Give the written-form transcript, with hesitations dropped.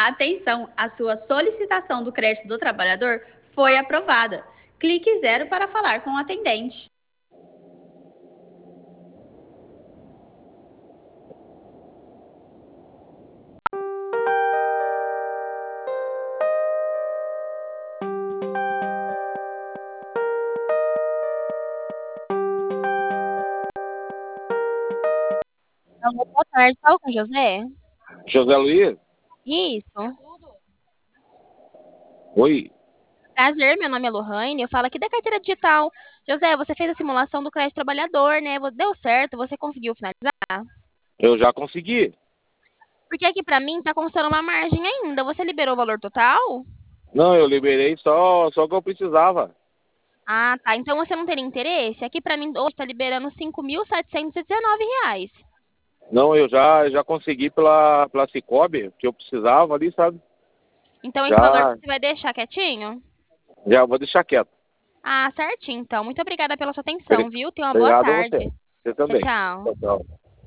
Atenção, a sua solicitação do crédito do trabalhador foi aprovada. Clique 0 para falar com o atendente. Alô, boa tarde. Fala com o José? José Luiz? Isso. Oi. Prazer, meu nome é Lohane, eu falo aqui da carteira digital. José, você fez a simulação do crédito trabalhador, né? Deu certo, você conseguiu finalizar? Eu já consegui. Porque aqui pra mim tá constando uma margem ainda. Você liberou o valor total? Não, eu liberei só que eu precisava. Ah, tá. Então você não teria interesse? Aqui pra mim hoje tá liberando R$ 5.719. Não, eu já consegui pela Cicobi, que eu precisava ali, sabe? Então esse valor Já, você vai deixar quietinho? já vou deixar quieto. Ah, certinho, então. Muito obrigada pela sua atenção, viu? Tenha uma boa Obrigado a você. tarde. Você Tchau, também. tchau. Tchau, tchau.